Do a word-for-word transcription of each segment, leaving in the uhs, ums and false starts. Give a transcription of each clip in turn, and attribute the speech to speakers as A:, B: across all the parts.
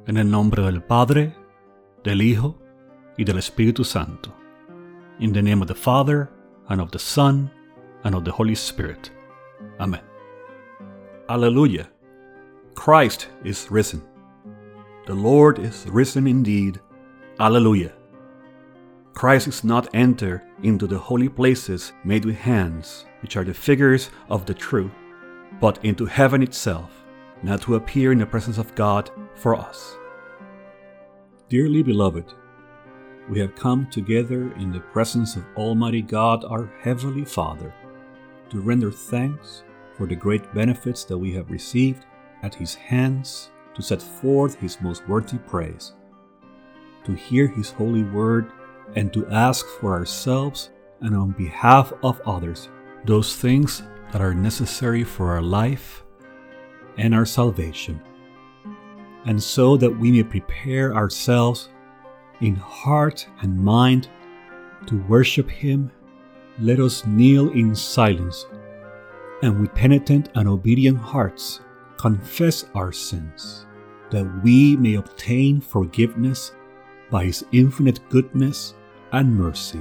A: En el nombre del Padre, del Hijo, y del Espíritu Santo. In the name of the Father, and of the Son, and of the Holy Spirit. Amen. Alleluia! Christ is risen. The Lord is risen indeed. Alleluia! Christ is not entered into the holy places made with hands, which are the figures of the true, but into heaven itself, now to appear in the presence of God for us. Dearly beloved, we have come together in the presence of Almighty God, our Heavenly Father, to render thanks for the great benefits that we have received at His hands, to set forth His most worthy praise, to hear His holy word, and to ask for ourselves and on behalf of others those things that are necessary for our life and our salvation. And so that we may prepare ourselves in heart and mind to worship Him, let us kneel in silence and with penitent and obedient hearts confess our sins, that we may obtain forgiveness by His infinite goodness and mercy.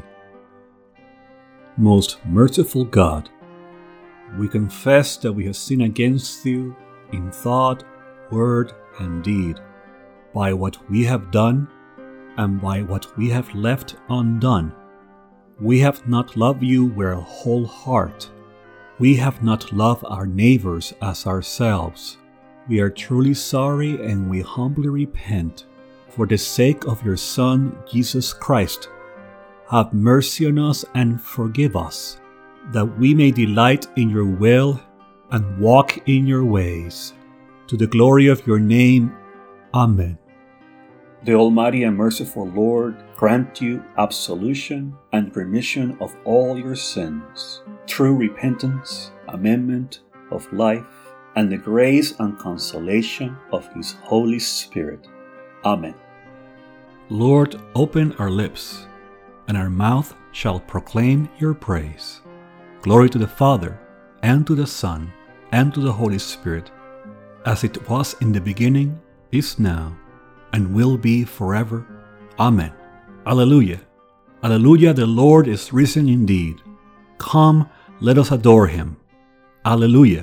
A: Most merciful God, we confess that we have sinned against You in thought, word, and deed, by what we have done and by what we have left undone. We have not loved You with a whole heart. We have not loved our neighbors as ourselves. We are truly sorry, and we humbly repent. For the sake of Your Son, Jesus Christ, have mercy on us and forgive us, that we may delight in Your will and walk in Your ways. To the glory of Your name. Amen. The Almighty and merciful Lord grant you absolution and remission of all your sins, true repentance, amendment of life, and the grace and consolation of His Holy Spirit. Amen. Lord, open our lips, and our mouth shall proclaim Your praise. Glory to the Father, and to the Son, and to the Holy Spirit, as it was in the beginning, is now, and will be forever. Amen. Alleluia. Alleluia, the Lord is risen indeed. Come, let us adore Him. Alleluia.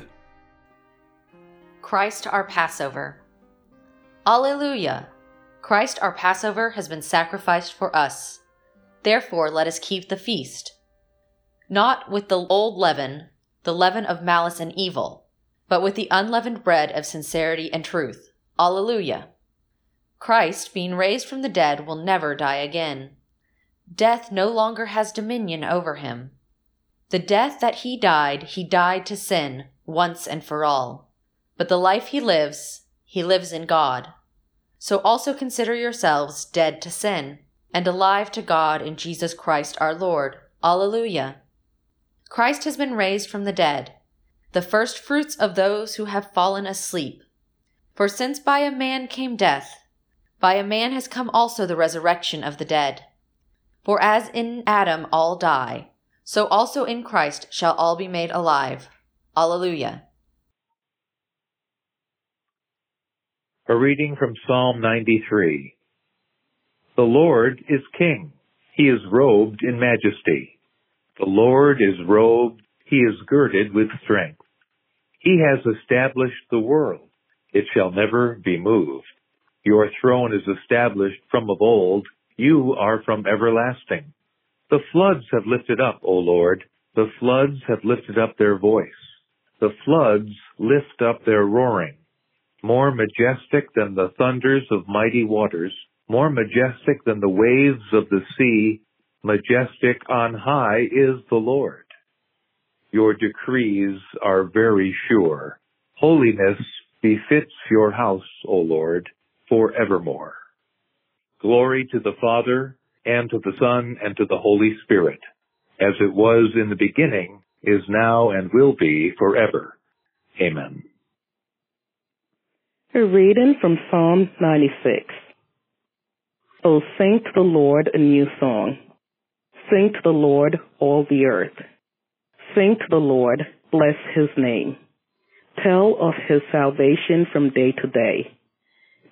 B: Christ our Passover. Alleluia. Christ our Passover has been sacrificed for us. Therefore let us keep the feast. Not with the old leaven, the leaven of malice and evil, but with the unleavened bread of sincerity and truth. Alleluia. Christ, being raised from the dead, will never die again. Death no longer has dominion over Him. The death that He died, He died to sin, once and for all. But the life He lives, He lives in God. So also consider yourselves dead to sin, and alive to God in Jesus Christ our Lord. Alleluia. Christ has been raised from the dead, the first fruits of those who have fallen asleep. For since by a man came death, by a man has come also the resurrection of the dead. For as in Adam all die, so also in Christ shall all be made alive. Alleluia.
C: A reading from Psalm ninety-three. The Lord is King. He is robed in majesty. The Lord is robed. He is girded with strength. He has established the world. It shall never be moved. Your throne is established from of old. You are from everlasting. The floods have lifted up, O Lord. The floods have lifted up their voice. The floods lift up their roaring. More majestic than the thunders of mighty waters, more majestic than the waves of the sea, majestic on high is the Lord. Your decrees are very sure. Holiness befits your house, O Lord, forevermore. Glory to the Father, and to the Son, and to the Holy Spirit, as it was in the beginning, is now, and will be forever. Amen.
D: A reading from Psalm ninety-six. O sing to the Lord a new song. Sing to the Lord, all the earth. Sing to the Lord, bless His name. Tell of His salvation from day to day.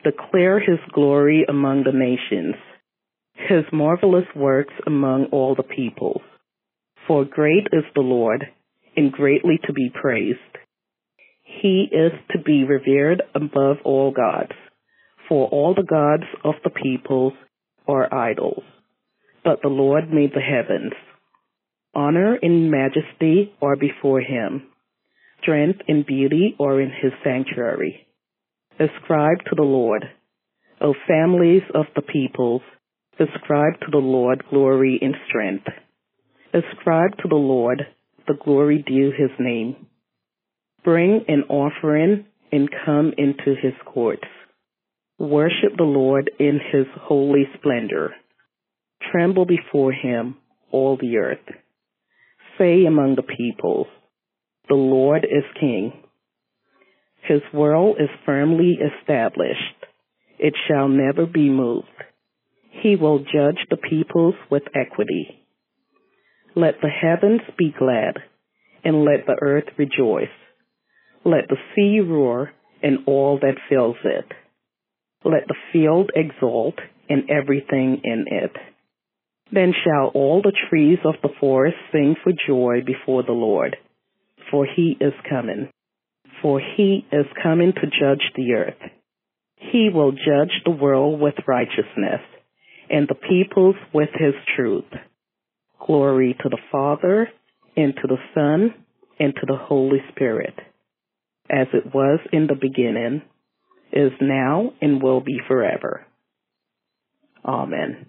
D: Declare his glory among the nations, his marvelous works among all the peoples. For great is the Lord, and greatly to be praised. He is to be revered above all gods, for all the gods of the peoples are idols. But the Lord made the heavens. Honor and majesty are before him. Strength and beauty are in his sanctuary. Ascribe to the Lord, O families of the peoples, ascribe to the Lord glory and strength. Ascribe to the Lord the glory due his name. Bring an offering and come into his courts. Worship the Lord in his holy splendor. Tremble before him, all the earth. Say among the peoples, the Lord is king. His world is firmly established. It shall never be moved. He will judge the peoples with equity. Let the heavens be glad, and let the earth rejoice. Let the sea roar, and all that fills it. Let the field exult, and everything in it. Then shall all the trees of the forest sing for joy before the Lord, for he is coming. For he is coming to judge the earth. He will judge the world with righteousness, and the peoples with his truth. Glory to the Father, and to the Son, and to the Holy Spirit, as it was in the beginning, is now, and will be forever. Amen.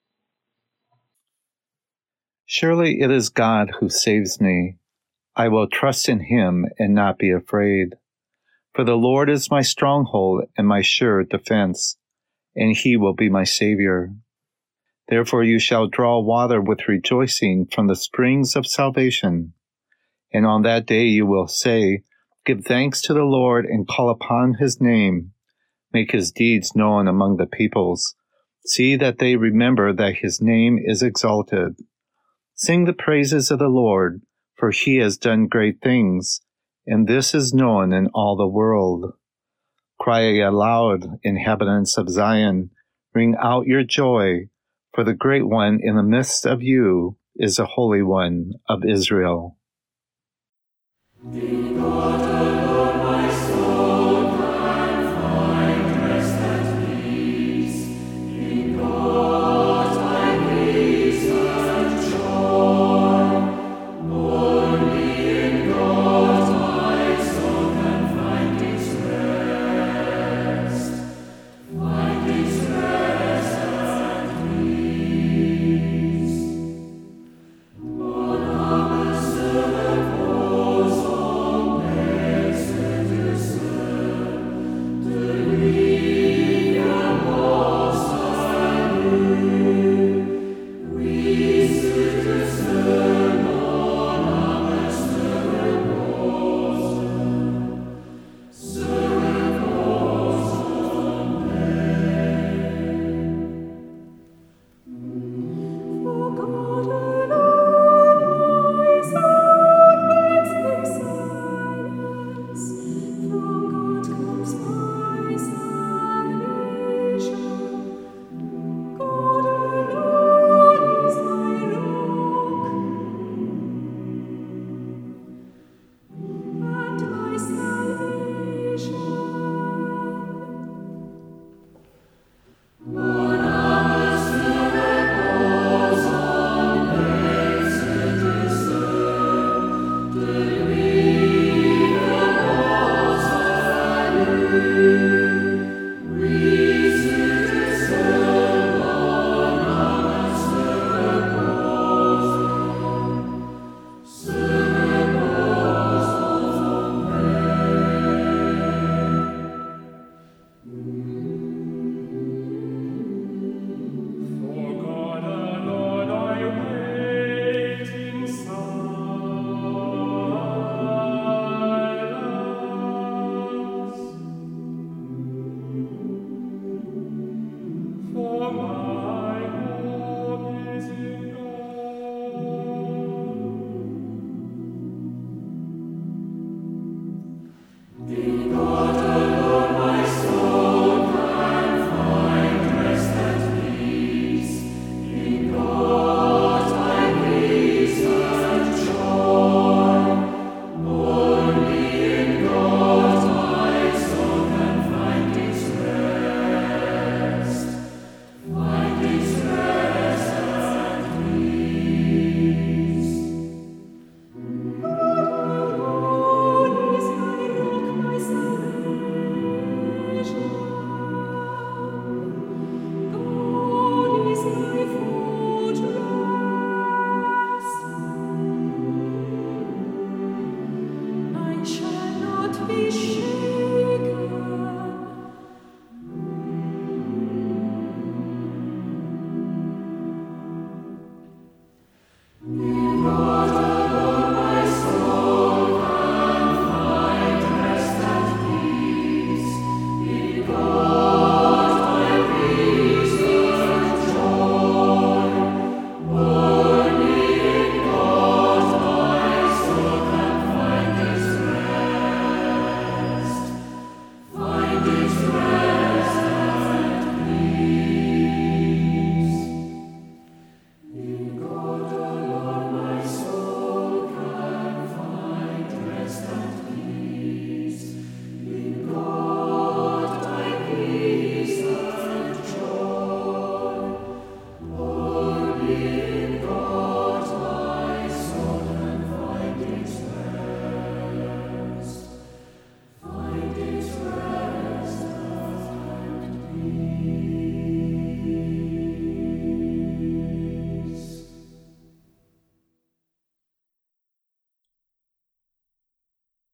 E: Surely it is God who saves me. I will trust in him and not be afraid. For the Lord is my stronghold and my sure defense, and he will be my Savior. Therefore you shall draw water with rejoicing from the springs of salvation. And on that day you will say, give thanks to the Lord and call upon his name. Make his deeds known among the peoples. See that they remember that his name is exalted. Sing the praises of the Lord, for he has done great things, and this is known in all the world. Cry aloud, inhabitants of Zion, ring out your joy, for the great one in the midst of you is the Holy One of Israel.
F: Song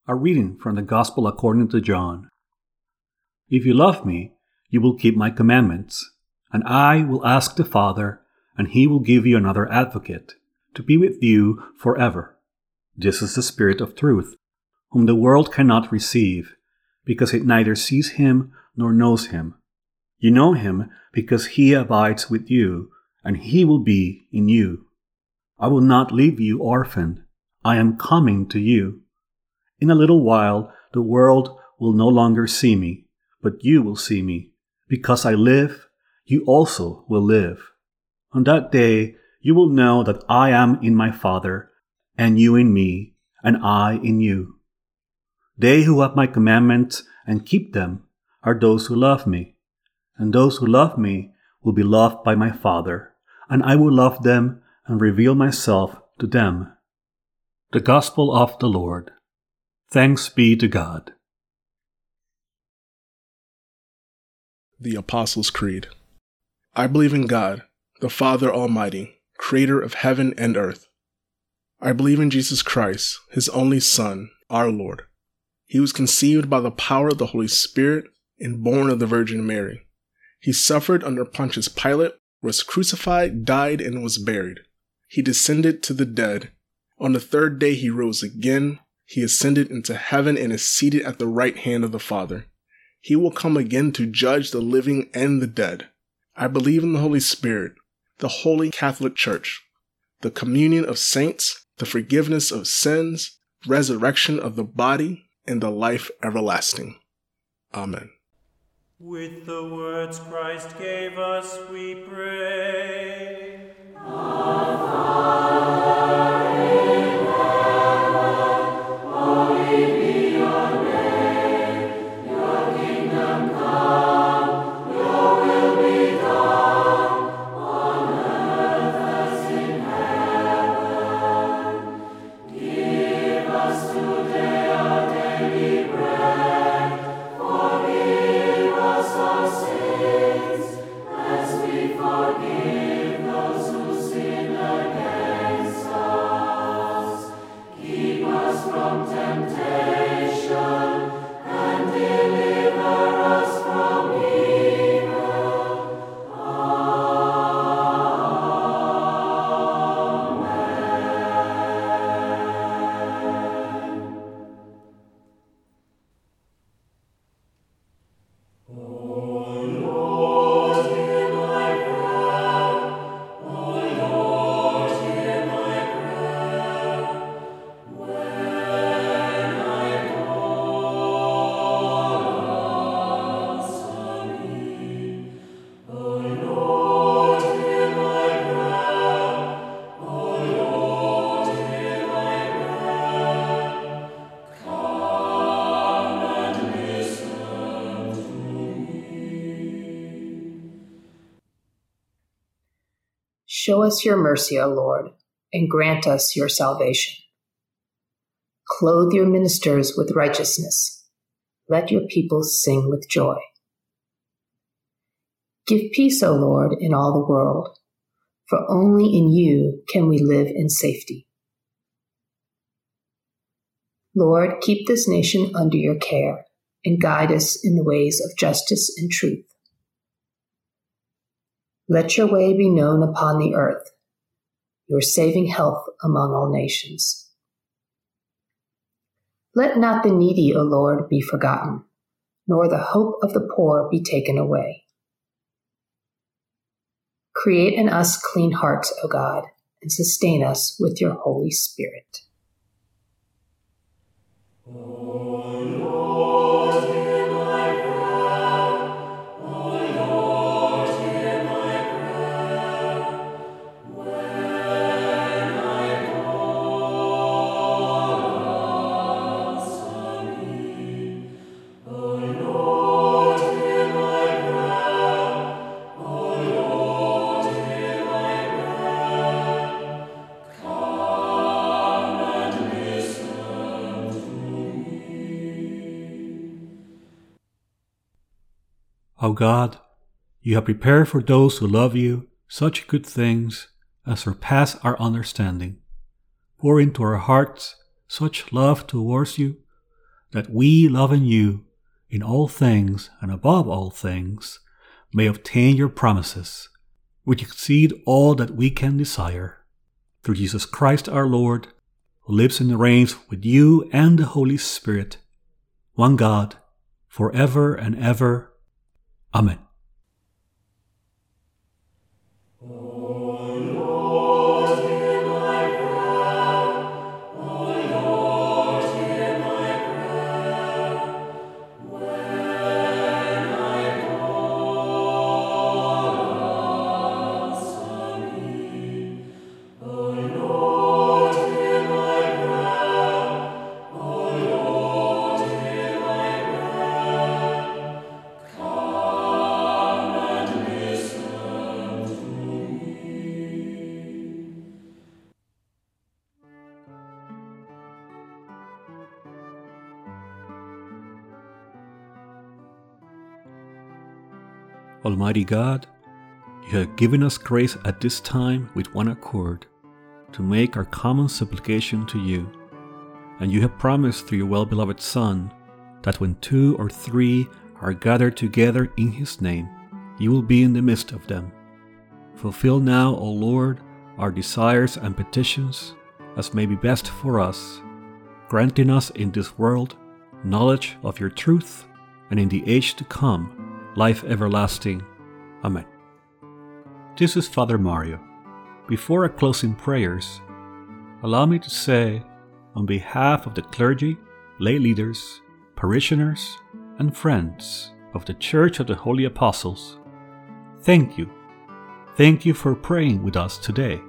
A: A reading from the Gospel according to John. If you love me, you will keep my commandments, and I will ask the Father, and he will give you another advocate, to be with you forever. This is the Spirit of truth, whom the world cannot receive, because it neither sees him nor knows him. You know him because he abides with you, and he will be in you. I will not leave you orphaned. I am coming to you. In a little while the world will no longer see me, but you will see me. Because I live, you also will live. On that day you will know that I am in my Father, and you in me, and I in you. They who have my commandments and keep them are those who love me, and those who love me will be loved by my Father, and I will love them and reveal myself to them. The Gospel of the Lord. Thanks be to God.
F: The Apostles' Creed. I believe in God, the Father Almighty, creator of heaven and earth. I believe in Jesus Christ, his only Son, our Lord. He was conceived by the power of the Holy Spirit and born of the Virgin Mary. He suffered under Pontius Pilate, was crucified, died, and was buried. He descended to the dead. On the third day he rose again. He ascended into heaven and is seated at the right hand of the Father. He will come again to judge the living and the dead. I believe in the Holy Spirit, the Holy Catholic Church, the communion of saints, the forgiveness of sins, resurrection of the body, and the life everlasting. Amen.
G: With the words Christ gave us, we pray. Our Father in heaven, holy be your name. Your kingdom come, your will be done, on earth as in heaven. Give us today our daily bread. Forgive us our sins, as we forgive those who sin against us. Keep us from temptation, and deliver us from evil. Amen. O Lord, hear my prayer. O Lord, hear my prayer. When I call, answer me. O Lord, hear my prayer. O Lord, hear my prayer. Come and listen to me.
H: Show us your mercy, O Lord, and grant us your salvation. Clothe your ministers with righteousness. Let your people sing with joy. Give peace, O Lord, in all the world, for only in you can we live in safety. Lord, keep this nation under your care and guide us in the ways of justice and truth. Let your way be known upon the earth, your saving health among all nations. Let not the needy, O Lord, be forgotten, nor the hope of the poor be taken away. Create in us clean hearts, O God, and sustain us with your Holy Spirit.
G: O Lord, hear my prayer. O Lord, hear my prayer. When I call, answer me. O Lord, hear my prayer. O Lord, hear my prayer. Come and listen to me.
A: O God, you have prepared for those who love you such good things as surpass our understanding. Pour into our hearts such love towards you that we, loving you in all things and above all things, may obtain your promises, which exceed all that we can desire. Through Jesus Christ our Lord, who lives and reigns with you and the Holy Spirit, one God, forever and ever. Amen. Almighty God, you have given us grace at this time with one accord to make our common supplication to you, and you have promised through your well-beloved Son that when two or three are gathered together in his name, you will be in the midst of them. Fulfill now, O Lord, our desires and petitions as may be best for us, granting us in this world knowledge of your truth, and in the age to come life everlasting. Amen. This is Father Mario. Before I close in prayers, allow me to say, on behalf of the clergy, lay leaders, parishioners, and friends of the Church of the Holy Apostles, thank you. Thank you for praying with us today.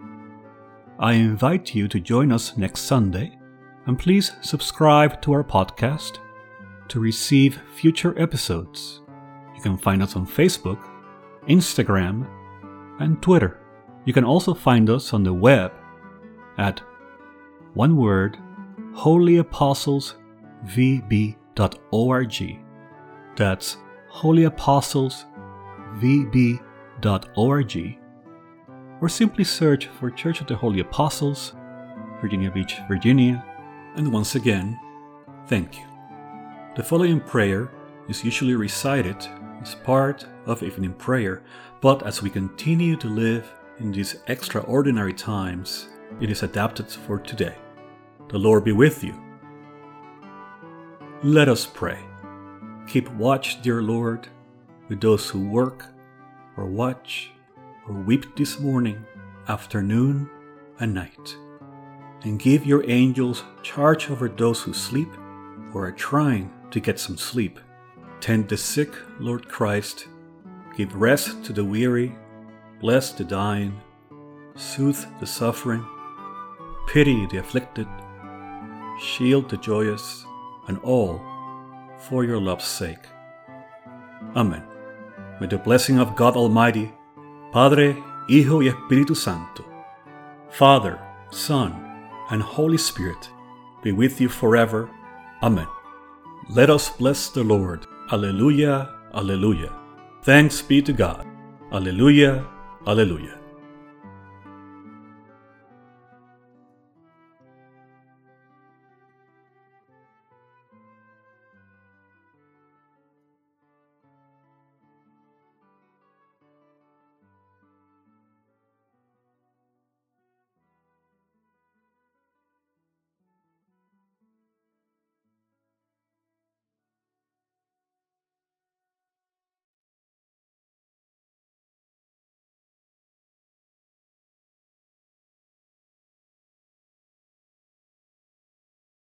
A: I invite you to join us next Sunday, and please subscribe to our podcast to receive future episodes. You can find us on Facebook, Instagram, and Twitter. You can also find us on the web at one word holy apostles v b dot org. That's holy apostles v b dot org. Or simply search for Church of the Holy Apostles, Virginia Beach, Virginia. And once again, thank you. The following prayer is usually recited as part of evening prayer, but as we continue to live in these extraordinary times, it is adapted for today. The Lord be with you. Let us pray. Keep watch, dear Lord, with those who work or watch or weep this morning, afternoon, and night. And give your angels charge over those who sleep or are trying to get some sleep. Tend the sick, Lord Christ. Give rest to the weary. Bless the dying. Soothe the suffering. Pity the afflicted. Shield the joyous. And all for your love's sake. Amen. May the blessing of God Almighty, Padre, Hijo y Espíritu Santo, Father, Son, and Holy Spirit be with you forever. Amen. Let us bless the Lord. Alleluia, alleluia. Thanks be to God. Alleluia, alleluia.